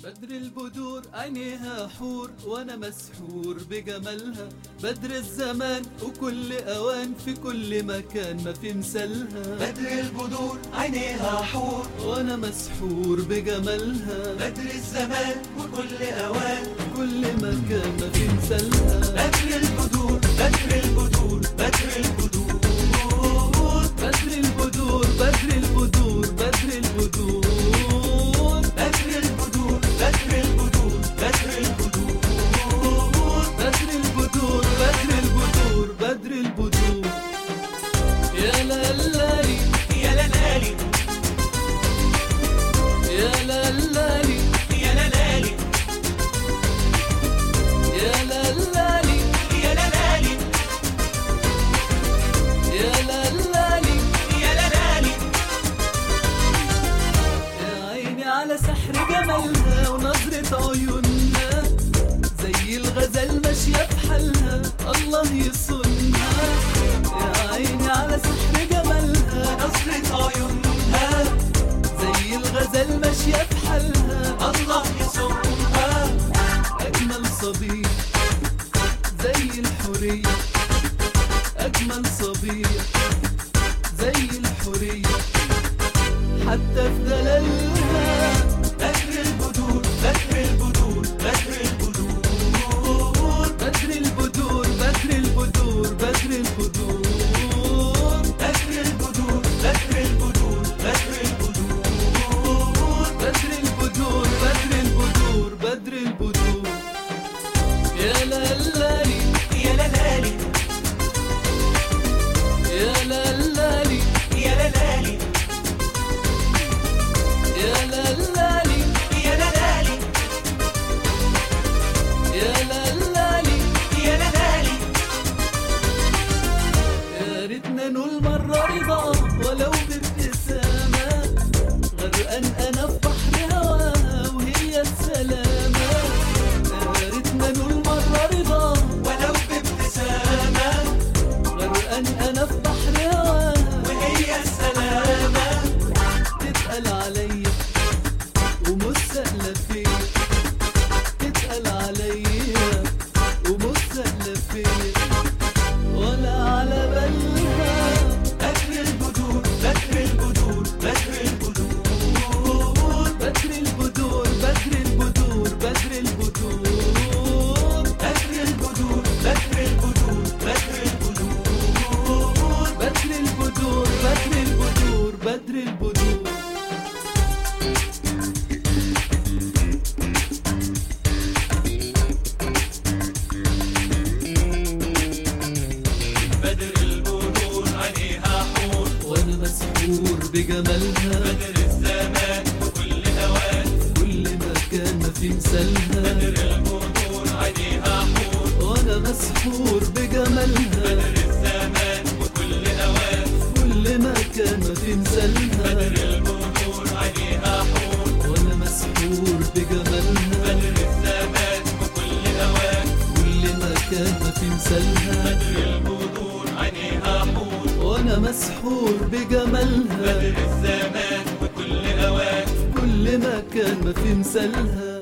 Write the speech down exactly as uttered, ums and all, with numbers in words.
بدر البدور عينيها حور وانا مسحور بجمالها. بدر الزمان وكل اوان في كل مكان ما في مثالها. بدر البدور عينيها حور وانا مسحور بجمالها. بدر الزمان وكل اوان كل مكان ما في مثالها. بدر البدور بدر البدور بدر البدور بدر البدور بدر البدور بدر البدور بدر البدور بدر البدور بدر البدور بدر البدور بدر البدور بدر البدور. يا لالي يا لالي يا لالي يا لالي يا لالي يا لالي يا لالي يا لالي يا عيني على سحر جمالها ونظرة عيونها. زي الغزال ماشية في حالها الله يصونها. يا عيني على سحر جمالها نظرة عيونها زي الغزال ماشية في حالها الله يصونها. أجمل صبية زي الحورية. أجمل صبية زي الحورية حتى في دلالها. بدر البدور بدر البدور بدر البدور بدر البدور بدر البدور بدر البدور بدر البدور بدر البدور بدر البدور بدر البدور بدر البدور بدر البدور. يا لالي يا لالي يا لالي يا لالي يا لالي يا لالي يا لالي يا لالي يا ريتنا نقول مرة رضا ولو بابتسامة. غرقان أنا في بحر هواها وهي السلامة. يا ريتنا نقول مرة رضا ولو بابتسامة غرقان أنا في بحر هواها وهي السلامة. تتقل عليا ومش سهلة فيا. تتقل عليا ومش سهلة فيا ولا على بالها. بدر البدور بدر البدور بدر البدور بدر البدور بدر البدور بدر البدور بدر البدور بدر البدور بدر البدور بدر البدور بدر البدور بدر البدور. بدر البدور عينيها حور وانا مسحور بجمالها. بدر الزمان وكل اوان كل مكان ما في مثالها. بدر البدور عينيها حور وانا مسحور بجمالها. بدر الزمان وكل اوان كل مكان ما في مثالها. بدر البدور عينيها حور وانا مسحور بجمالها. بدر الزمان وكل اوان كل مكان ما في مثالها. بدر البدور عينيها حور وانا مسحور بجمالها. بدر الزمان وكل اوان كل مكان ما في مثالها.